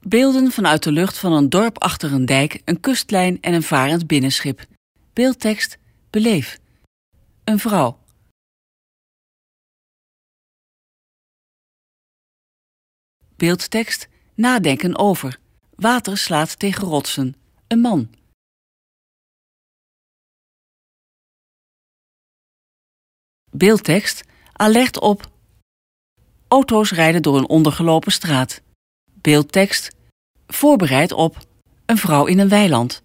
Beelden vanuit de lucht van een dorp achter een dijk, een kustlijn en een varend binnenschip. Beeldtekst: beleef. Een vrouw. Beeldtekst: nadenken over. Water slaat tegen rotsen. Een man. Beeldtekst: alert op. Auto's rijden door een ondergelopen straat. Beeldtekst: voorbereid op. Een vrouw in een weiland.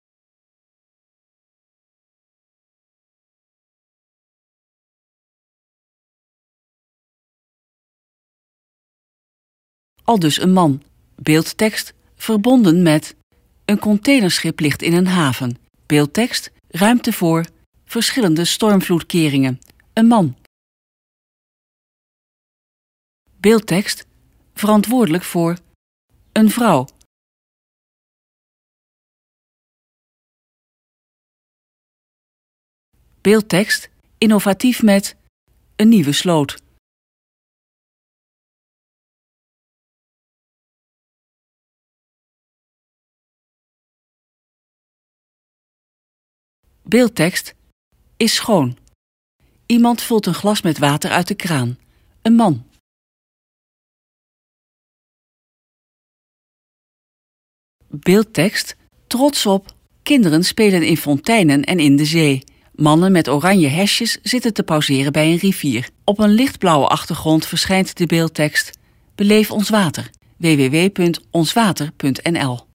Aldus een man. Beeldtekst: verbonden met. Een containerschip ligt in een haven. Beeldtekst: ruimte voor. Verschillende stormvloedkeringen. Een man. Beeldtekst: verantwoordelijk voor. Een vrouw. Beeldtekst: innovatief met. Een nieuwe sloot. Beeldtekst: is schoon. Iemand vult een glas met water uit de kraan. Een man. Beeldtekst: trots op. Kinderen spelen in fonteinen en in de zee. Mannen met oranje hesjes zitten te pauzeren bij een rivier. Op een lichtblauwe achtergrond verschijnt de beeldtekst: beleef ons water. www.onswater.nl